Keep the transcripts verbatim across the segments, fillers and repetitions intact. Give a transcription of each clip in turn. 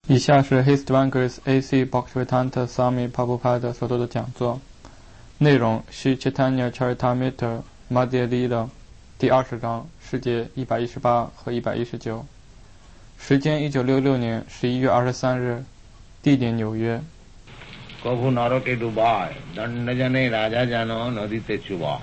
以下是 Hristivangas A C Bhaktivedanta Swami Prabhupada 所做的讲座，内容是 Chaitanya Charitamrita Madhya Lila 第二十章世界一百一十八和一百一十九，时间一九六六年十一月二十三日，地点纽约。 Kabhu narake dubai, dandajane raja jano nadite chubai.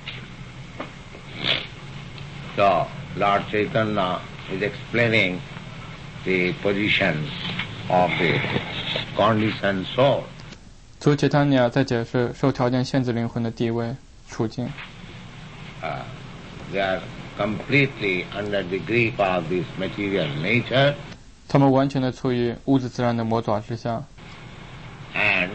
So, Lord Chaitanya is explaining the position of the conditioned soul. 主 Chaitanya 在解释受条件限制灵魂的地位处境。 Uh, they are completely under the grip of this material nature. 他们完全的处于物质自然的魔爪之下。 And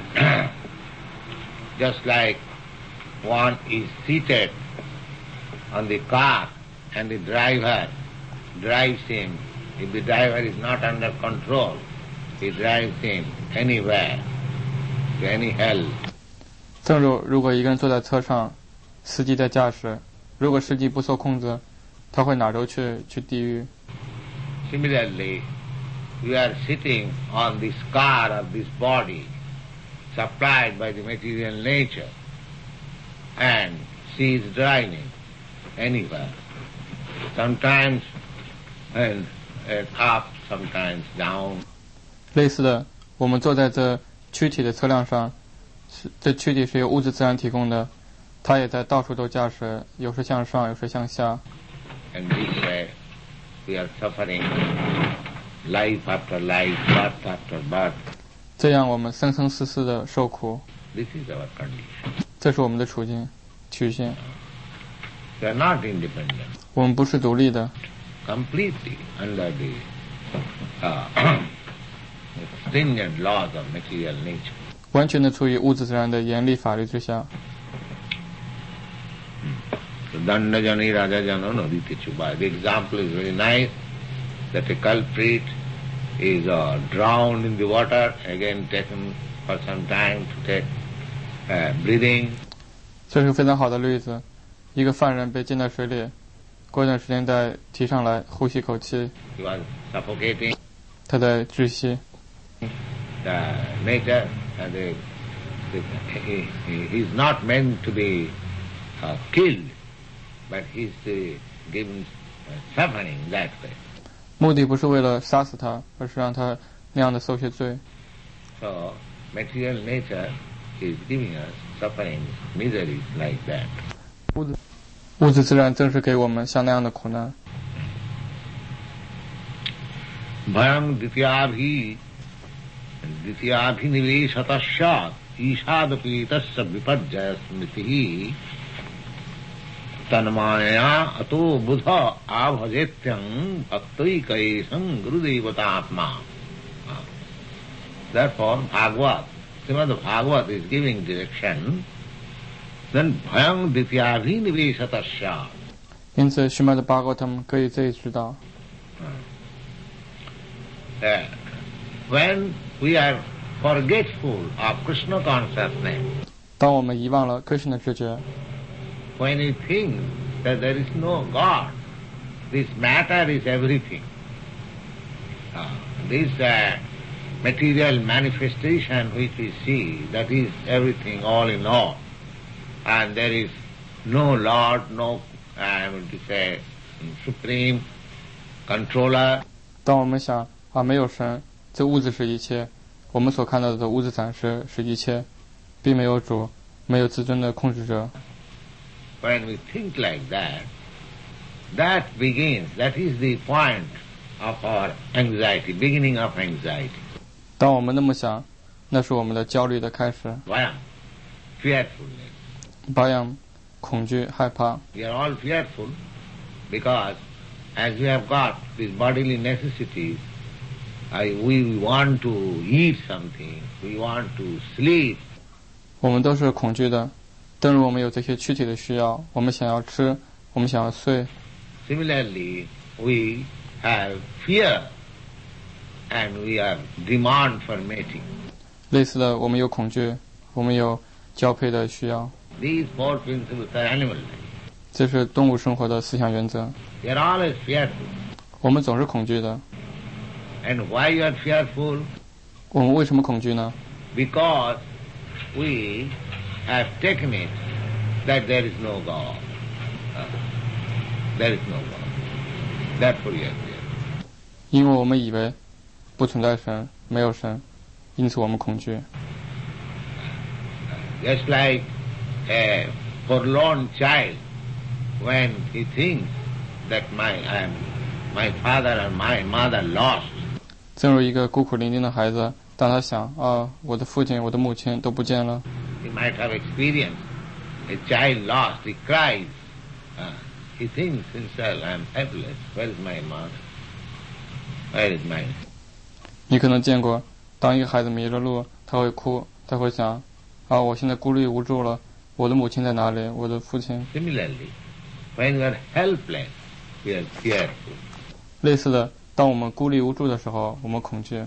just like one is seated on the car and the driver drives him, if the driver is not under control, he drives him anywhere, to any hell. 正如如果一个人坐在车上，司机在驾驶，如果司机不受控制，他会哪都去去地狱。 Similarly, we are sitting on this car of this body, supplied by the material nature, and she is driving anywhere, sometimes and, and up, sometimes down. 类似的，我们坐在这躯体的车辆上，这躯体是由物质自然提供的，它也在到处都驾驶，有时向上，有时向下。 And this way, we are suffering life after life, birth after birth. 这样我们生生世世的受苦。 This is our condition. 这是我们的处境曲线。 We are not independent. 我们不是独立的。 Completely under the uh, stringent laws of material nature. 完全的处于物质自然的严厉法律之下。 Dandajani raja jano nadite chubai. The example is very nice, that a culprit is uh, drowned in the water, again taken for some time to take uh, breathing. 这是个非常好的例子，一个犯人被浸在水里，过一段时间再提上来呼吸口气。 He was suffocating. 他在窒息。 The nature, uh, the, the, he, he is not meant to be uh, killed, but he is uh, given uh, suffering that way. 目的不是为了杀死他，而是让他那样的受些罪。 So, material nature is giving us suffering, miseries like that. 物质物质自然正是给我们像那样的苦难。 Bhayam dityabhi dityabhiniveshatasya ishadapi tasya vipajjaya smritihi tanmaya ato buddha abhajetyam bhaktaikaisam gurudevatatma. Therefore, Bhagavad, Srimad Bhagavad is giving direction. Then bhayam dityabhiniveshatasya. 因此，须弥的巴哥他们可以这一知道。 Uh, when we are forgetful of Krishna consciousness, 当我们遗忘了 Krishna 的知觉， when we think that there is no God, this matter is everything. Uh, this uh, material manifestation which we see, that is everything, all in all. And there is no Lord, no, I mean to say, supreme controller. 当我们想啊，没有神，这物质是一切，我们所看到的物质展示是一切，并没有主，没有至尊的控制者。 When we think like that, that begins, that is the point of our anxiety, beginning of anxiety. 当我们那么想，那是我们的焦虑的开始。 Vayam, fearfulness. 保养、恐惧、害怕。 We are all fearful because as we have got these bodily necessities, I, we want to eat something, we want to sleep. 我们都是恐惧的，正如我们有这些躯体的需要，我们想要吃，我们想要睡。 Similarly, we have fear and we have demand for mating. 类似的，我们有恐惧，我们有交配的需要。 These four principles are animal life. 这是动物生活的思想原则。 We are always fearful. 我们总是恐惧的。 And why you are fearful? 我们为什么恐惧呢？ Because we have taken it that there is no God. Uh, there is no God. Therefore you are fearful. 因为我们以为不存在神，没有神，因此我们恐惧。 Just like a forlorn child, when he thinks that my I am, my father and my mother lost. 正如一个孤苦伶仃的孩子，当他想啊，我的父亲、我的母亲都不见了， He might have experienced a child lost. He cries. Uh, he thinks himself, I am helpless. Where is my mother? Where is my? 你可能见过，当一个孩子迷了路，他会哭，他会想，啊，我现在孤立无助了，我的母亲在哪里？我的父亲。 Similarly, when you are helpless, you are fearful. 类似的，当我们孤立无助的时候，我们恐惧。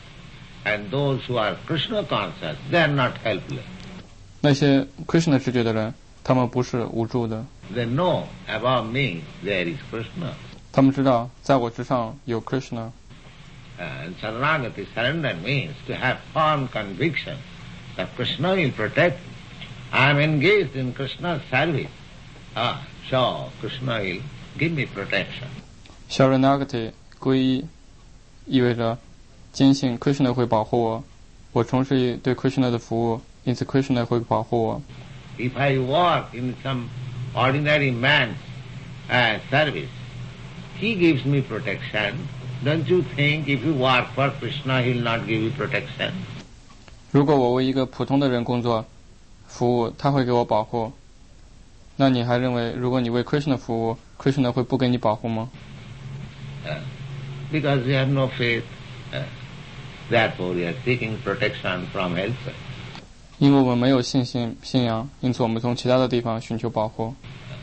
And those who are Krishna conscious, they are not helpless. 那些 Krishna 知觉的人，他们不是无助的， They know above me there is Krishna. 他们知道在我之上有 Krishna。 And Saranagati, surrender means to have firm conviction that Krishna will protect me. I am engaged in Krishna's service. Ah, so Krishna will give me protection. Sharanagati 皈依意味着坚信 Krishna 会保护我，我从事对 Krishna 的服务，因此 Krishna 会保护我。 If I work in some ordinary man's uh, service, he gives me protection. Don't you think if you work for Krishna, he will not give you protection? 如果我为一个普通的人工作服务，他会给我保护，那你还认为如果你为 Krishna 服务 ，Krishna 会不给你保护吗？ Uh, because we have no faith. Uh, therefore, we are seeking protection from elsewhere. 因为我们没有信心、信仰，因此我们从其他的地方寻求保护。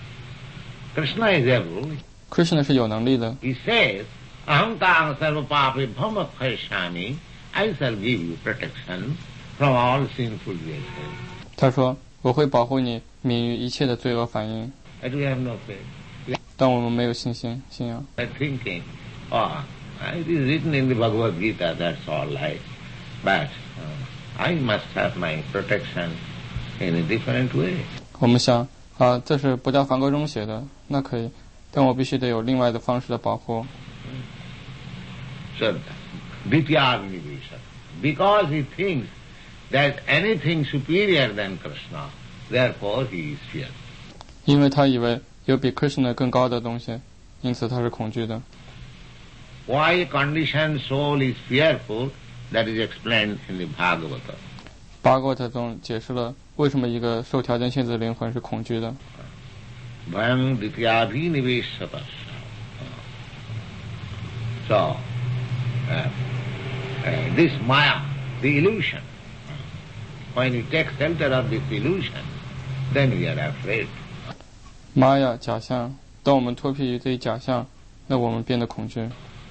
Krishna is able. Krishna 是有能力的， He says, Aham tang sarva papi bhamakhaishami, I shall give you protection from all sinful reactions. 他说我会保护你免于一切的罪恶反应， But we have no faith. 但我们没有信心、信仰。 We are thinking, oh, it is written in the Bhagavad Gita, that's all right. But uh, I must have my protection in a different way. 我们想啊，这是不叫梵歌中写的，那可以，但我必须得有另外的方式的保护。 So, Vidyagnivisha. Because he thinks that anything superior than Krishna, therefore he is fearful. 因为他以为有比 Krishna 更高的东西，因此他是恐惧的。 Why a conditioned soul is fearful, that is explained in the Bhagavata. 八卦特中解释了为什么一个受条件限制的灵魂是恐惧的。 Bhayam dityabhiniveshatasya. So, uh, uh, this maya, the illusion, when you take shelter of this illusion, then we are afraid. 玛雅假象，当我们脱皮于这一假象，那我们变得恐惧。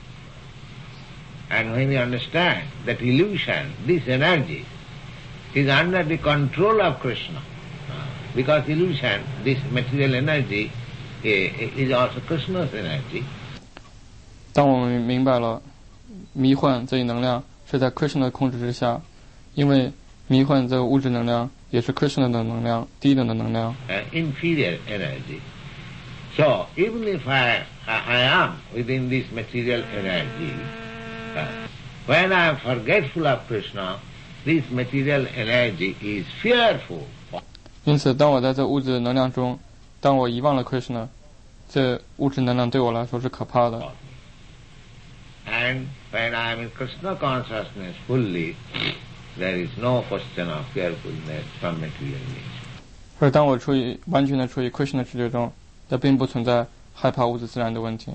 And when you understand that illusion, this energy, is under the control of Krishna, because illusion, this material energy, is also Krishna's energy. 当我们明白了迷幻这一能量是在 Krishna 的控制之下，因为迷幻这个物质能量也是 Krishna 的能量，低等的能量。 An inferior energy. So, even if I, I am within this material energy, uh, when I am forgetful of Krishna, this material energy is fearful. 因此，当我在这物质能量中，当我遗忘了 Krishna， 这物质能量对我来说是可怕的。 And when I am in Krishna consciousness fully, there is no question of fearfulness from material nature. 而当我处于完全的处于 Krishna 知觉中，这并不存在害怕物质自然的问题。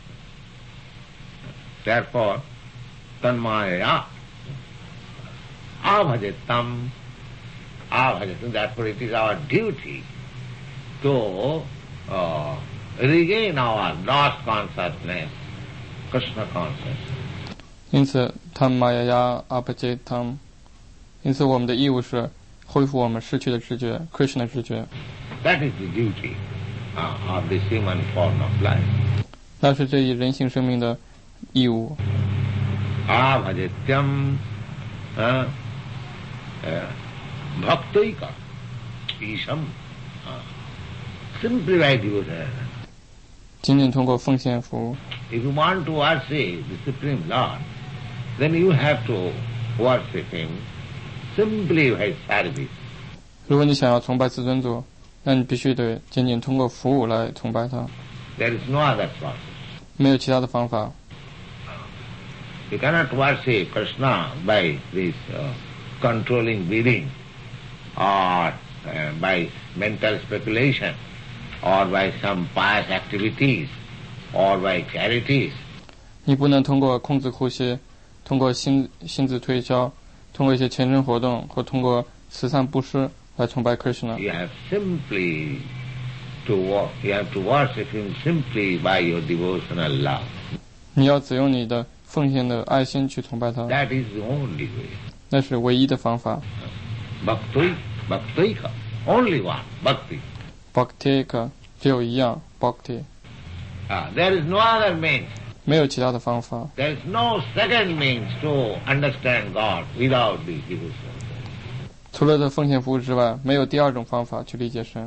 Therefore, tanmaya, abhajatam, abhajatam, therefore it is our duty to uh, regain our lost consciousness, Krishna consciousness. 因此，他玛雅呀阿巴杰汤，因此我们的义务是恢复我们失去的知觉 ，Krishna 知觉。 That is the duty uh, of this human form of life. 那是这一人性生命的义务。 abhajetyam uh, uh, bhaktaika isham uh, simply by devotion. 仅仅通过奉献服务。 If you want to worship the Supreme Lord, then you have to worship Him simply by service. 如果你想要崇拜至尊主，那你必须得仅仅通过服务来崇拜他， There is no other process. 没有其他的方法。 You cannot worship Krishna by this uh, controlling breathing or uh, by mental speculation or by some pious activities or by charities. 你不能通过控制呼吸，通过心心智推销，通过一些虔诚活动，或通过慈善布施来崇拜 Krishna。 You have simply to wo- you have to worship him simply by your devotional love. 你要只用你的奉献的爱心去崇拜他， That is the only way. 那是唯一的方法。 Bhakti, bhaktika, only one, bhakti. Bhakti 只有一样 ，Bhakti， Ah, there is no other means. 没有其他的方法， There is no second means to understand God without the devotion. 除了这奉献服务之外，没有第二种方法去理解神。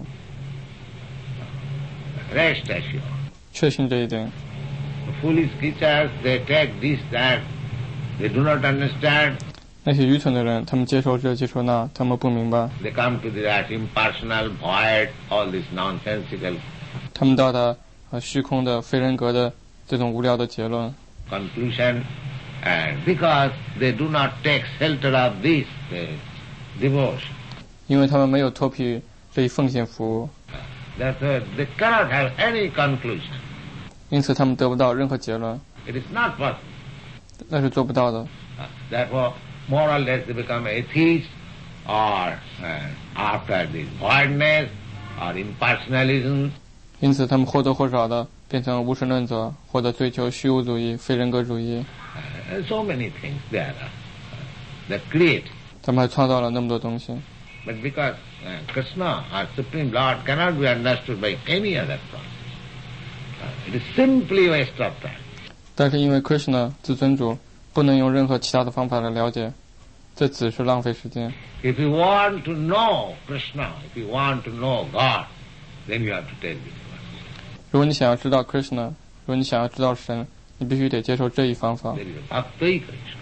Rest assured. 确信这一点。 The foolish creatures, they take this, that, they do not understand. 那些愚蠢的人，他们接受这，接受那，他们不明白。 They come to that impersonal void, all this nonsensical 他们到达呃虚空的、非人格的这种无聊的结论， conclusion, and because they do not take shelter of this uh, devotion, 因为他们没有脱皮于这一奉献服务， therefore they cannot have any conclusion. 因此他们得不到任何结论， It is not possible. 那是做不到的。 Uh, Therefore, more or less they become atheists, or uh, after this voidness, or impersonalism, 因此他们或多或少的变成无神论者，或者追求虚无主义、非人格主义。 uh, so many things there are, uh, that create. 他们还创造了那么多东西， But because uh, Krishna, our Supreme Lord, cannot be understood by any other process. Uh, it is simply waste of time. 但是因为 Krishna 至尊主不能用任何其他的方法来了解，这只是浪费时间。 If you want to know Krishna, if you want to know God, then you have to take this one. 如果你想要知道 Krishna， 如果你想要知道神，你必须得接受这一方法。 There is a bhakti Krishna.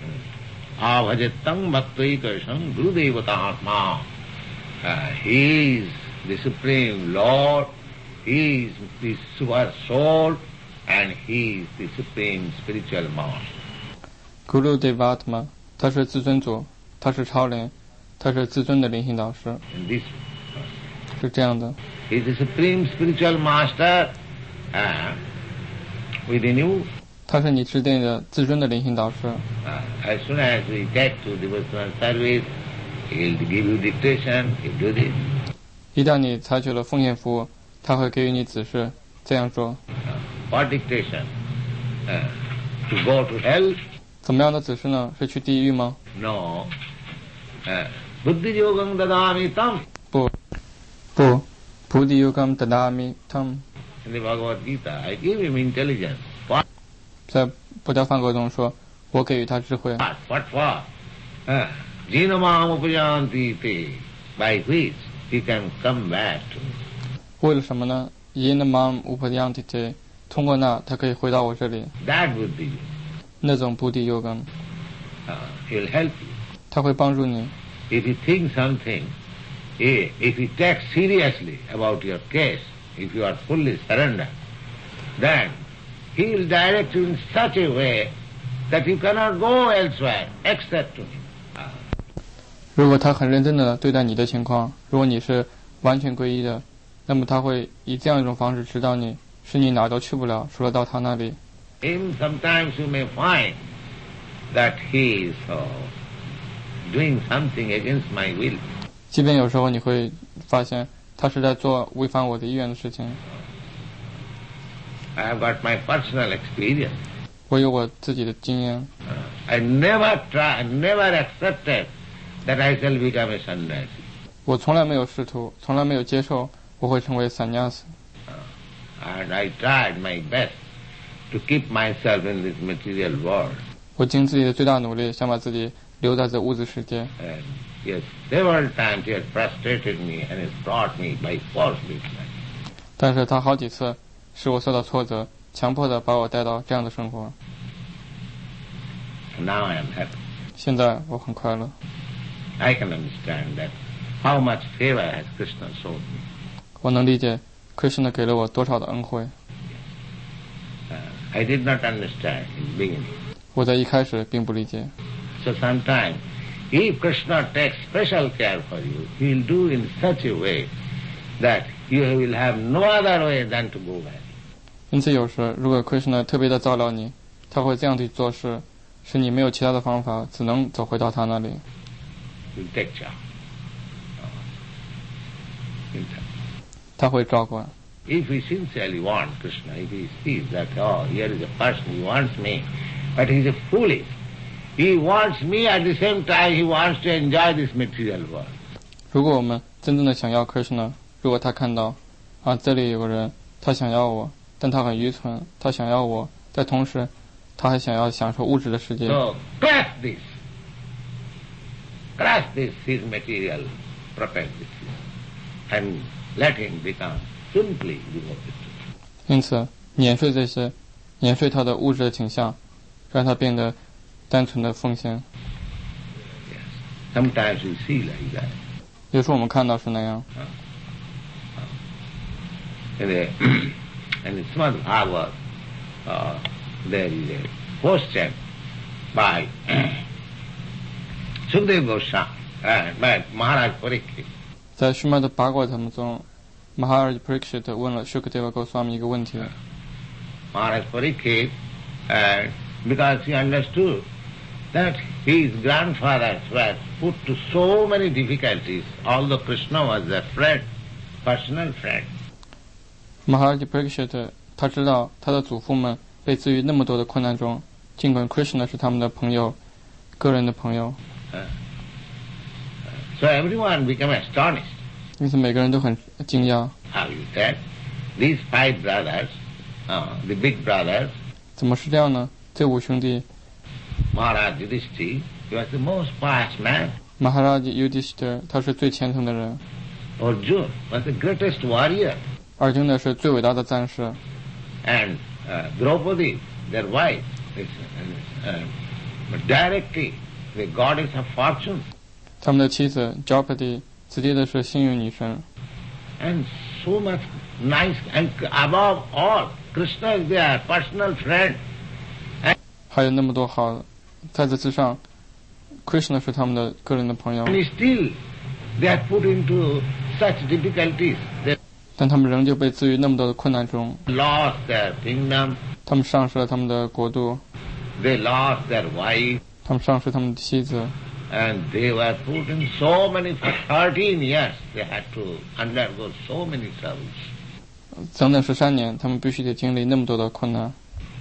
Avhajetam bhakti Krishna Gurudevatatma. Uh, he is the Supreme Lord, He is the super soul, and He is the Supreme Spiritual Master. Guru Devatma， 他是至尊主，他是超灵，他是至尊的灵性导师， In this, 是这样的。 He is the Supreme Spiritual Master uh, within you. 他是你指定的至尊的灵性导师。 Uh, as soon as we get to devotional service, He will give you dictation, He will do this. 一旦你采取了奉献服务，他会给予你指示，这样做。 Uh, what dictation? Uh, to go to hell? 怎么样的指示呢？是去地狱吗？ No. Uh, Buddhi yogam dadami tam. 不，不，菩提尤kam dadami tam。 In the Bhagavad Gita, I give him intelligence. What? 在布达梵歌中说，我给予他智慧。 What, what for? Uh, Jinamam upajanti te, by which he can come back to me. 为了什么呢？因mam upadhyantite， 通过那，他可以回到我这里。 That buddhi, 那种菩提尤kam， uh, he'll help you. 他会帮助你。 If you think something, eh, if you take seriously about your case, if you are fully surrendered, then he will direct you in such a way that you cannot go elsewhere except to him. 如果他很认真的对待你的情况，如果你是完全皈依的，那么他会以这样一种方式指导你，使你哪儿都去不了，除了到他那里。 Even sometimes you may find that he is uh, doing something against my will. 即便有时候你会发现他是在做违反我的意愿的事情。 I have got my personal experience. 我有我自己的经验， Uh, I never try, never accepted that I shall become a sannyasi. 我从来没有试图，从来没有接受我会成为散亚斯。 And I tried my best to keep myself in this material world. 我尽自己的最大努力，想把自己留在这物质世界。 And yes, several times he has frustrated me and has brought me by force this life. 但是他好几次使我受到挫折，强迫的把我带到这样的生活。 And now I am happy. 现在我很快乐。 I can understand that how much favor has Krishna shown me. 我能理解 Krishna 给了我多少的恩惠。 Uh, I did not understand in the beginning. 我在一开始并不理解。 So sometimes, if Krishna takes special care for you, he will do in such a way that you will have no other way than to go back. 因此有时如果 Krishna 特別的照料你，他會這樣去做事，使你沒有其他的方法，只能走回到他那裡。 He will take charge. Uh, 他會照管。 If we sincerely want Krishna, if he sees that, oh, here is a person, he wants me, but he is a foolish. He wants me at the same time, he wants to enjoy this material world. 如果我們真正的想要 Krishna， 如果他看到，啊，這裡有個人，他想要我，但他很愚蠢，他想要我，但同時，他還想要享受物質的世界。 So, crush this. Crush this, his material propensity, and let him become simply devoted to it. 因此，碾碎這些，碾碎他的物質的傾向，讓他變得單純的奉獻。 Yes. Sometimes we see like that. 有時我們看到是那樣。 Uh, uh, in the, in the Srimad Bhagavad, uh, there is a question by Sukadeva Goswami, uh, by Maharaj Parikshit. 在须弥的八卦他们中 Maharaj Parikshit 問了 Shukadeva Goswami 一個問題。 Maharaj Parikshit, uh, because he understood that his grandfathers were put to so many difficulties, although Krishna was their friend, personal friend. Maharaj Parikshit 他知道他的祖父們被置於那麼多的困難中，盡管 Krishna 是他們的朋友，個人的朋友。 Uh, so everyone became astonished. 因此每個人都很驚訝。 How is that? These five brothers, uh, the big brothers, 怎麼是這樣呢？這五兄弟 Maharaj Yudhishthira, he was the most pious man. Maharaj Yudhishthira 他是最虔誠的人。 Arjuna was the greatest warrior. 二军呢是最偉大的戰士。 And uh, Draupadi, their wife, is uh, uh, directly the goddess of fortune. 他們的妻子 Draupadi 直接的是幸運女神。 And so much nice, and above all, Krishna is their personal friend. 還有那麼多好，在這之上 Krishna 是他們的個人的朋友。 And still they are put into such difficulties. They 但他們仍舊被置於那麼多的困難中。 lost their kingdom. 他們喪失了他們的國度。 They lost their wife. 他們喪失他們的妻子。 And they were put in so many, for thirteen years, they had to undergo so many troubles. 整整十三年，他們必須得經歷那麼多的困難。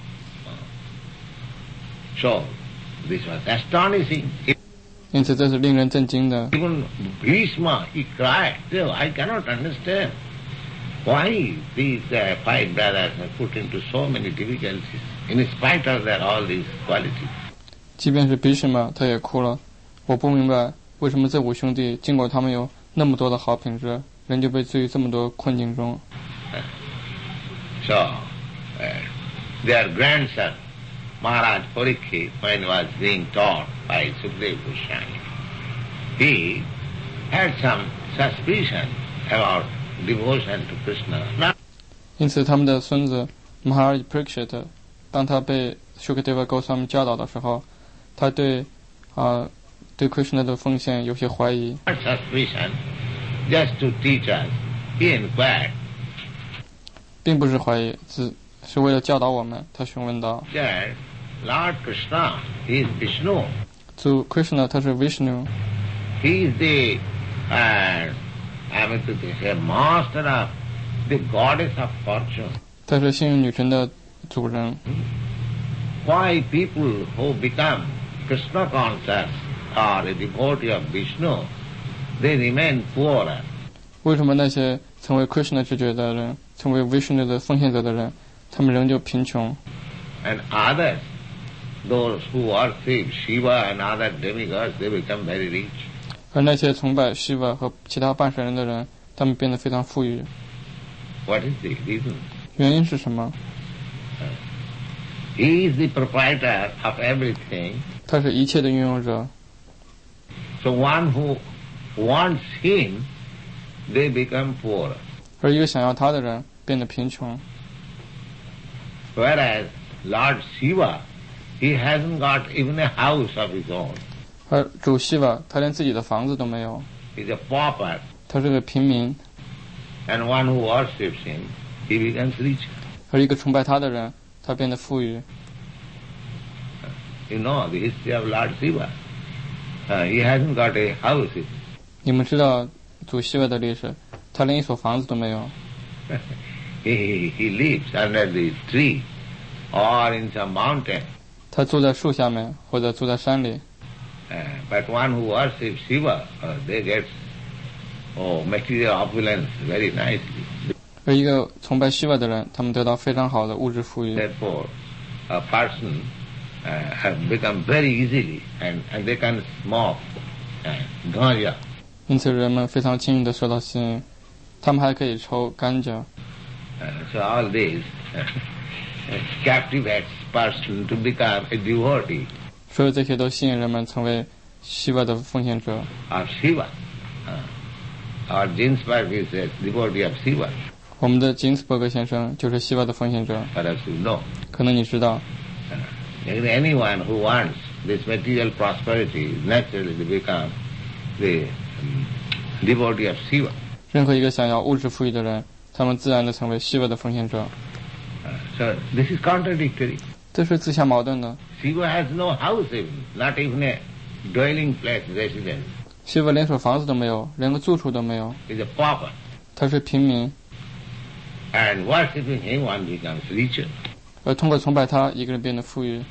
So, this was astonishing. 因此，這是令人震驚的。 Even Bhishma, he cried, "Oh, I cannot understand why these uh, five brothers are put into so many difficulties, in spite of their all these qualities." 即便是 Bhishma 他也哭了。我不明白為什麼這五兄弟經過他們有那麼多的好品質，人就被置於這麼多困境中。 So, uh, their grandson, Maharaj Parikshit, when he was being taught by Sukadeva Goswami, he had some suspicion about devotion to Krishna. 因此，他們的孫子 Maharaj Parikshit， 當他被 Shukadeva Goswami 教導的時候，他對啊、呃、對 Krishna 的奉獻有些懷疑。 Suspicion, just to teach us, he inquired. 並不是懷疑，只是為了教導我們。他詢問道 That Lord Krishna, he is Vishnu. 主 Krishna 他是 Vishnu， He is the, uh, I mean to say, master of the goddess of fortune. 他是幸運女神的主人。 Why people who become Krishna conscious or a devotee of Vishnu, they remain poorer? 為什麼那些成為 Krishna 知覺的人，成為 Vishnu 的奉獻者的人，他們仍舊貧窮？ And others those who worship Shiva and other demigods, they become very rich. 而那些崇拜 Shiva 和其他半神人的人，他们变得非常富裕。 What is the reason? 原因是什么？ He is the proprietor of everything. 他是一切的拥有者。 So one who wants him, they become poor. 而一个想要他的人变得贫穷。 Whereas Lord Shiva, he hasn't got even a house of his own. 而主 Shiva 他连自己的房子都没有。 He's a pauper. 他是个平民。 And one who worships him, he becomes rich. 而一个崇拜他的人，他变得富裕。 You know the history of Lord Shiva. Uh, he hasn't got a house. 你们知道主 Shiva 的历史，他连一所房子都没有。 he, he lives under the tree or in some mountain. 他住在树下面，或者住在山里。 Uh, but one who worships Shiva, uh, they get oh material opulence very nicely. 而一个崇拜 Shiva 的人，他们得到非常好的物质富裕。 Therefore, a person uh, have become very easily, and, and they can smoke uh, ganja. 因此，人们非常轻易地受到吸引，他们还可以抽甘蔗。 Uh, so all this uh, captivates person to become a devotee. 所有这些都吸引人们成为 Shiva 的奉献者。 Of Shiva. Uh, our Ginsberg is a devotee of Shiva. 我们的金斯伯格先生就是 Shiva 的奉献者。 Perhaps you know. 可能你知道。 Uh, anyone who wants this material prosperity naturally to become the um, devotee of Shiva. 任何一个想要物质富裕的人，他们自然的成为 Shiva 的奉献者。 Uh, so this is contradictory. 这是自相矛盾的。 Shiva has no house even, not even a dwelling place, residence. Shiva 连所房子都没有，连个住处都没有。 He's a pauper. 他是平民。 And worshipping him, one becomes richer. 而通过崇拜他，一个人变得富裕。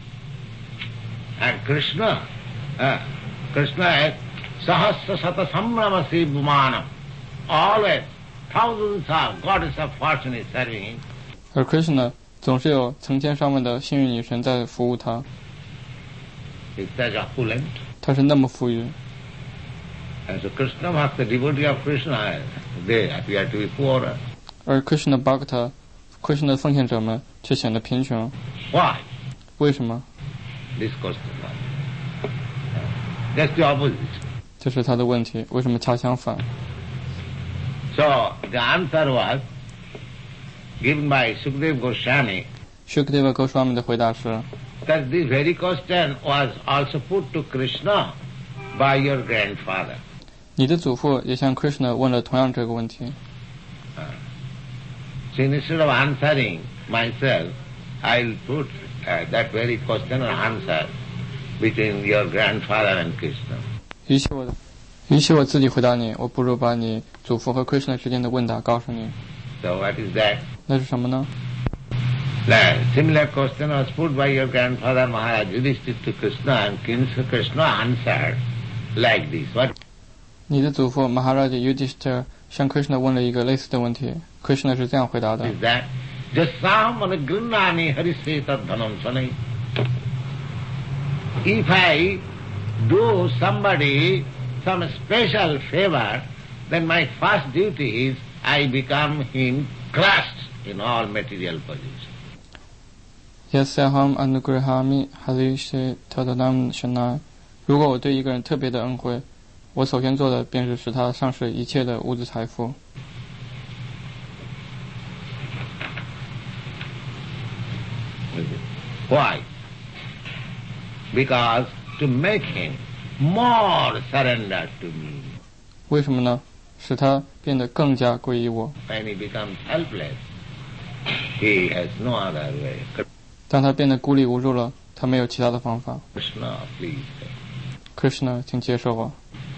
And Krishna, uh, Krishna has sahasra sata sambrama sivmanam. Always, thousands of goddess of fortune is serving him. 而 Krishna 总是有成千上万的幸运女神在服务他。 He's such opulent. 他是那么富裕。 And so Krishna Bhakta, devotee of Krishna, they appear to be poorer. 而 Krishna Bhakta, Krishna 的奉献者们却显得贫穷。 Why? 为什么？ This question. That's the opposite. 这是他的问题，为什么恰相反？ So the answer was given by Sukadeva Goswami. Shukadeva Goswami 的回答是 that this very question was also put to Krishna by your grandfather. 你的祖父也向 Krishna 问了同样这个问题。 Uh, so instead of answering myself, I'll put uh, that very question or answer between your grandfather and Krishna. 与其我与其我自己回答你，我不如把你祖父和 Krishna 之间的问答告诉你。 So what is that? 那是什么呢？ The similar question was put by your grandfather Maharaj Yudhishthira to Krishna, and Krishna answered like this. What? 你的祖父 Maharaj Yudhishthira 向 Krishna 问了一个类似的问题 ，Krishna 是这样回答的 Is that jasam anagrinani harishe tad dhanam sanai? If I do somebody some special favor, then my first duty is I become him crushed in all material positions. Yasyaham anugrahami harishe tadadam shanai。如果我对一个人特别的恩惠，我首先做的便是使他丧失一切的物质财富。 Why? Because to make him more surrendered to me. 为什么呢？使他变得更加归依我。 When he becomes helpless, he has no other way. 当他变得孤立无助了，他没有其他的方法。 Krishna, please. Krishna， 请接受我。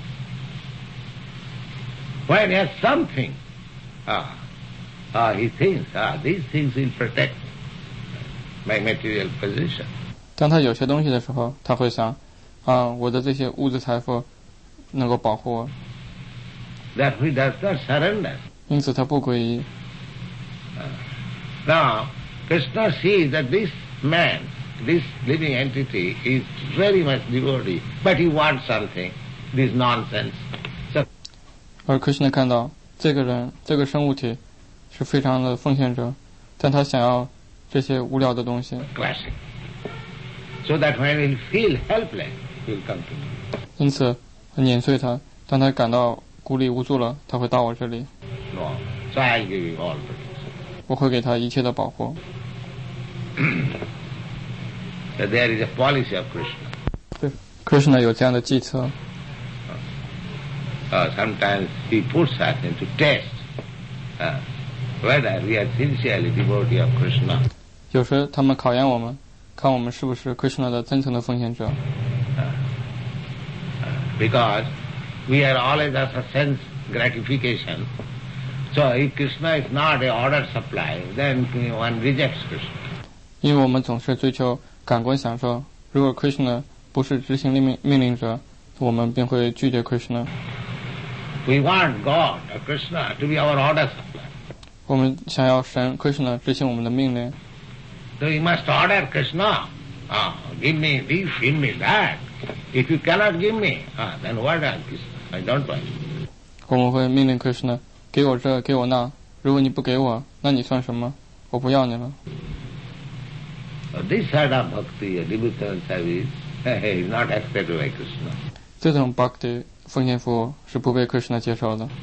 When he has something, ah, ah, he thinks, ah, these things will protect my material position. 当他有些东西的时候，他会想，啊，我的这些物质财富能够保护我。 That he does not surrender. 因此他不皈依。 Now, Krishna sees that this man this living entity is very much devotee, but he wants something, this nonsense. So, 而 Krishna 看到这个人这个生物体是非常的奉献者，但他想要这些无聊的东西， clashing. So that when he feel helpless, he will come to me. 因此碾碎他。当他感到孤立无助了，他会到我这里， No. So I will give you all protection. 我会给他一切的保护。 So there is a policy of Krishna. 对 ，Krishna 有这样的计策。 Uh, sometimes he puts us into test uh, whether we are sincerely devotee of Krishna. 有时他们考验我们，看我们是不是 Krishna 的真诚的奉献者。 Because we are always after sense gratification. So if Krishna is not a order supply, then one rejects Krishna. 因为我们总是追求感官享受，如果 Krishna 不是执行命命令者，我们便会拒绝 Krishna。 We want God or Krishna to be our order supply. 我们想要神 Krishna 执行我们的命令， So we must order Krishna. Ah, give me this, give me that. If you cannot give me, ah, then what are Krishna? I don't want you. 我们会命令 Krishna 给我这给我那，如果你不给我，那你算什么？我不要你了。 So this side of bhakti, devotional service, is not accepted by Krishna. 这种 bhakti 奉献服务是不被 Krishna 接受的。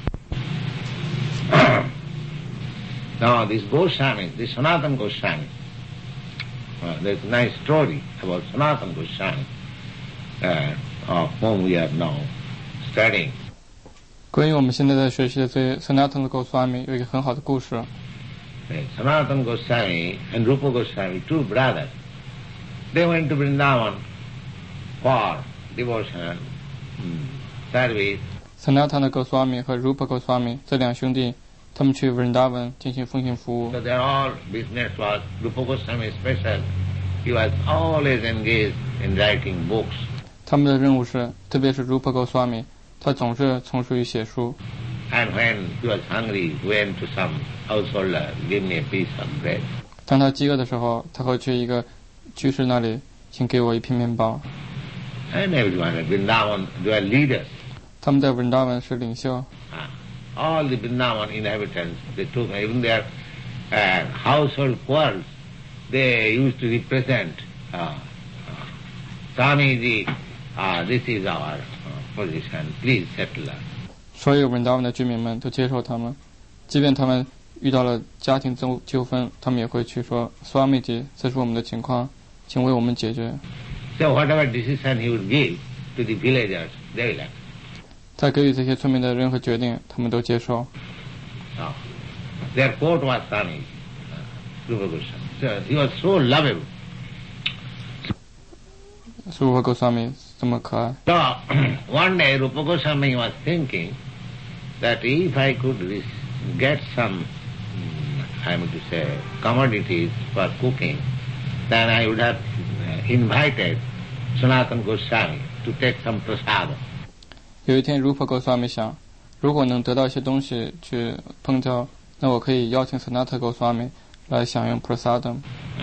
Now this Goswami, this Sanatana Goswami, uh, there's a nice story about Sanatana Goswami, uh, of whom we are now studying. 关于我们现在在学习的这 Sanatana Goswami 有一个很好的故事。 Uh, Sanatana Goswami and Rupa Goswami, two brothers, they went to Vrindavan for devotional um, service. Sanatana Goswami 和 Rupa Goswami 这两兄弟，他们去 Vrindavan 进行奉献服务。 So their all business was, Rupa Goswami special, he was always engaged in writing books. 他们的任务是，特别是 Rupa Goswami， 他总是从事于写书。 And when he was hungry, he went to some householder, give me a piece of bread. 当他饥饿的时候，他会去一个居士那里，请给我一片面包。 And everyone at Vrindavan, they are leaders. 他们在 Vrindavan 是领袖， Ah, all the Vrindavan inhabitants, they took, even their uh, household quarrels, they used to represent uh, uh, Swamiji, uh, this is our uh, position, please settle us. 所有 Vrindavan 的居民们都接受他们，即便他们遇到了家庭纠纠纷，他们也会去说 Swamiji， 这是我们的情况，请为我们解决。 So whatever decision he would give to the villagers, they will accept. 他给予这些村民的任何决定，他们都接受。 Now, their court was Swamiji, uh, Rupa Goswami. So he was so lovable. Rupa Goswami 这么可爱。 So one day Rupa Goswami was thinking that if I could re- get some, I mean to say, commodities for cooking, then I would have uh, invited Sanatana Goswami to take some prasada. 有一天 Rupa Goswami 想，如果能得到一些东西去烹调，那我可以邀请 Sanatana Goswami 来享用 prasadam。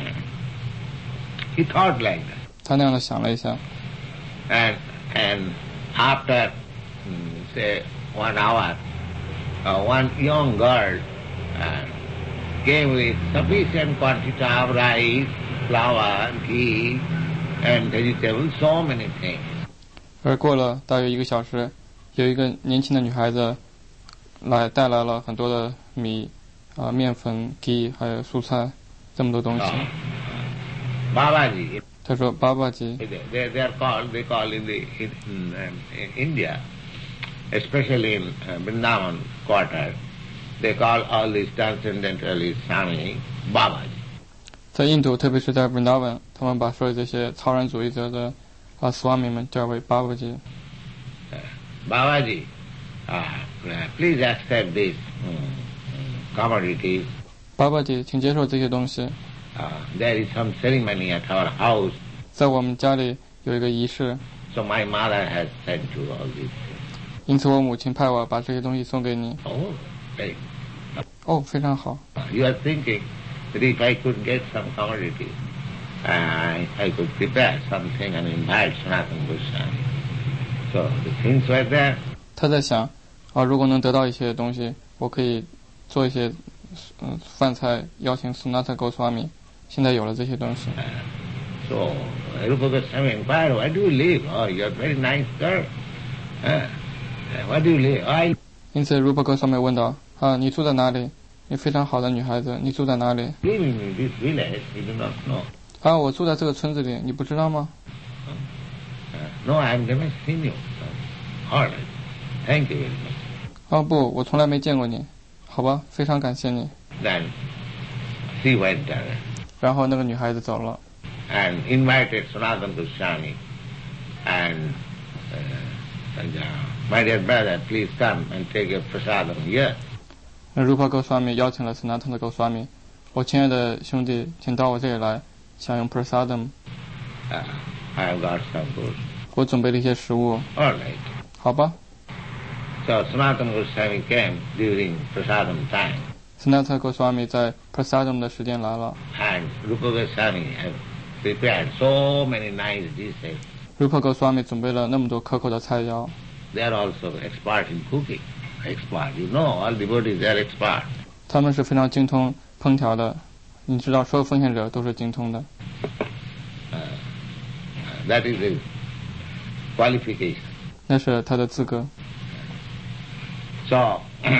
He thought like that. 他那样的想了一下， And, and after, um, say, one hour, uh, one young girl uh, came with sufficient quantity of rice, flour, ghee, and vegetables, so many things. 而过了大约一个小时，有一个年轻的女孩子来带来了很多的米、啊、面粉、ghee 还有蔬菜，这么多东西。 Uh, Babaji, 他说：“巴巴吉， they, they are called, they call in the in, in, um, in India, especially in uh, Vrindavan quarter, they call all these transcendentalists Swami Babaji. 在印度，特别是在 Vrindavan， 他们把所有这些超然主义者的啊 Swami 们叫为巴巴吉。 Uh, Babaji, uh, please accept this um, commodities. 巴巴吉，请接受这些东西。 Uh, there is some ceremony at our house, 在我们家里有一个仪式， so my mother has sent you all these things. 因此我母亲派我把这些东西送给你。 Oh, very. 哦，非常好。 You are thinking that if I could get some commodities, I, I could prepare something and invite Sanatana Goswami. So the things were there. 他在想啊，如果能得到一些东西，我可以做一些嗯饭菜，邀请 Sanatana Goswami。现在有了这些东西。 Uh, so Rupa Goswami inquired, "Where do you live? Oh, you're a very nice girl. Uh, where do you live?" I. 因此 Rupa Goswami 问道：啊，你住在哪里？你非常好的女孩子，你住在哪里？ Living in this village, you do not know. 啊，我住在这个村子里，你不知道吗？ Uh, no, I have never seen you. All right. Thank you very much. 哦不，我从来没见过你。好吧，非常感谢你。 Then she went there. 然后那个女孩子走了。 And invited Sanatana Goswami and uh, and, uh, my dear brother, please come and take your prasadam here. 那 Rupa Goswami 邀请了 Sanatana Goswami， 我亲爱的兄弟，请到我这里来，享用 prasadam。 Uh, I have got some food. 我准备了一些食物。 All right. 好吧。 So Sanatana Goswami came during prasadam time. Sanatana Goswami 在 prasadam 的时间来了。 And Rupa Goswami has prepared so many nice dishes. Rupa Goswami 准备了那么多可口的菜肴。 They are also expert in cooking. Expert, you know, all devotees they are expert. 他们是非常精通烹调的，你知道，所有奉献者都是精通的。 Uh, that is his qualification. 那是他的资格。 So,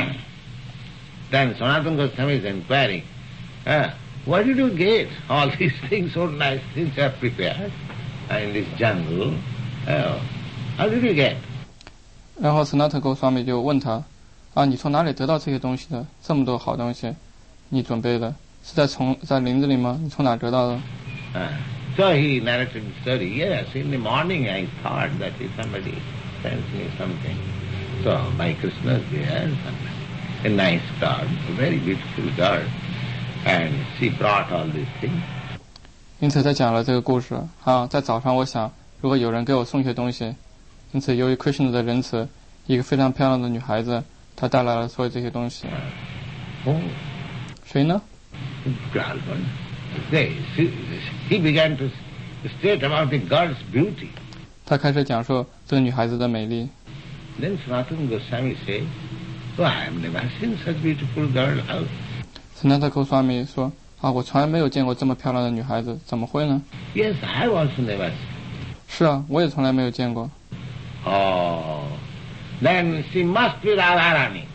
then Sanatana Goswami is inquiring, uh, where did you get all these things, so nice things are prepared uh, in this jungle? Uh, how did you get? 然后 Sanatana Goswami 就问他，啊，你从哪里得到这些东西的？这么多好东西，你准备的是在从在林子里吗？你从哪得到的？ Uh, so he narrated the story. Yes, in the morning I thought that if somebody sends me something, so my Krishna is there, a nice girl, a very beautiful girl, and she brought all these things. 因此他讲了这个故事啊，在早上我想，如果有人给我送些东西，因此由于 Krishna 的仁慈，一个非常漂亮的女孩子，她带来了所有这些东西。 Oh, 谁呢？ girl, they, she, he began to state about the girl's beauty. 他开始讲述这个女孩子的美丽。 Then Sanatana Goswami said, "Oh, I have never seen such beautiful girl. How?" Sanatana Goswami 说啊，我从来没有见过这么漂亮的女孩子，怎么会呢？ Yes, I have also never seen. 是啊，我也从来没有见过。 Oh, then she must be Radharani.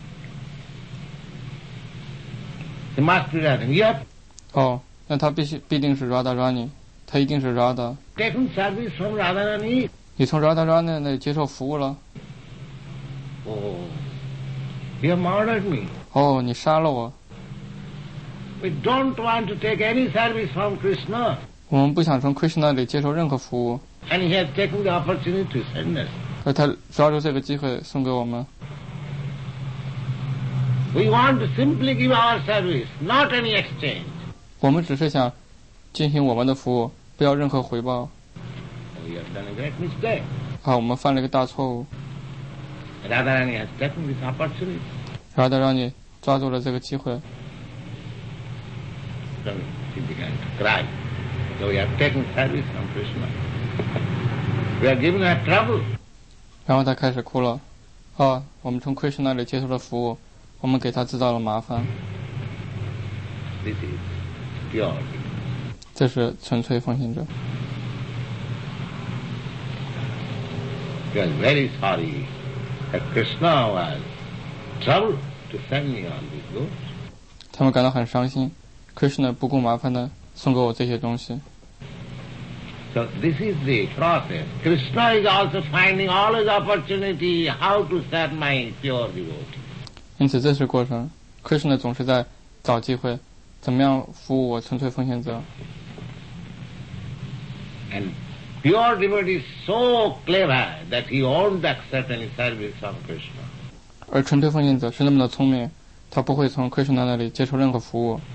She must be Radharani. Yep. 哦，那她必须必定是 Radharani， 她一定是 Radha。 Taken service from Radharani. 你从 Radharani 那里接受服务了？ Oh, you have murdered me. 哦，你杀了我。 We don't want to take any service from Krishna. 我们不想从 Krishna 那里接受任何服务， And he has taken the opportunity to send us. 而他抓住这个机会送给我们。 We want to simply give our service, not any exchange. 我们只是想进行我们的服务，不要任何回报。 We have done a great mistake. 啊，我们犯了一个大错误。 Radharani has taken this opportunity. Radharani 抓住了这个机会。 So she began to cry. So we have taken service from Krishna. We are giving her trouble. 然后他开始哭了。啊，我们从 Krishna 那里接受了服务，我们给他制造了麻烦。 This is pure. 这是纯粹奉献者。 We are very sorry that Krishna was troubled to send me all these goods. 他们感到很伤心。Krishna 不顾麻烦的送给我这些东西。 So this is the process. Krishna is also finding always opportunity how to serve my pure devotee. 因此这是过程。Krishna 总是在找机会，怎么样服务我纯粹奉献者。 And pure devotee is so clever that he won't accept any service from Krishna. 而纯粹奉献者是那么的聪明，他不会从 Krishna 那里接受任何服务。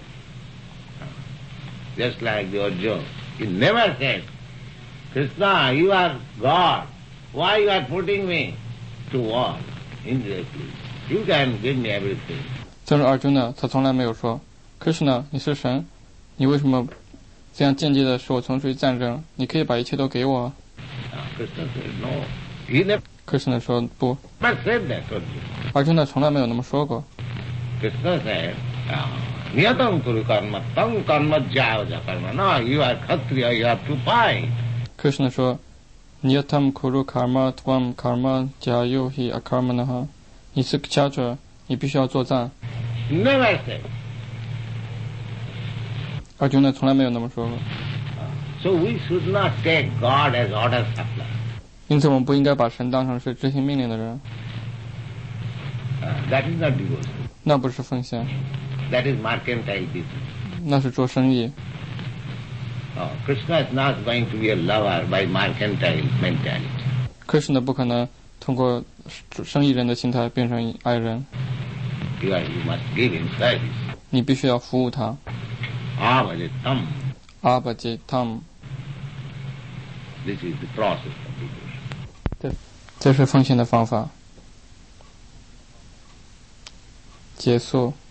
Just like the Arjuna. He never said, Krishna, you are God. Why you are putting me to war? Indirectly. You can give me everything. 正如 Arjuna 他从来没有说 Krishna 你是神，你为什么这样间接的使我从事于战争，你可以把一切都给我。 Krishna said, no. He never Krishna 说不， said that. Arjuna. 阿朱那从来没有那么说过。 Krishna said, niyatam kuru karma, tam karma javaja karma. No, you are Kshatriya, you have to fight. Krishna 说 Niyatam kuru karma tvam karma jayo hi akarmanaha， 你是 Kshatriya， 你必须要作战。 Never said. 阿朱那从来没有那么说过。 So we should not take God as order supply. 因此我们不应该把神当成是执行命令的人， Uh, that is not devotion. 那不是奉献， That is mercantile business. 那是做生意。 Oh, Krishna is not going to be a lover by mercantile mentality. Krishna 不可能通过生意人的心态变成爱人， You, are, you must give him service. 你必须要服务他。 Avajitam. 阿巴吉汤， This is the process of devotion. 这是奉献的方法。结束。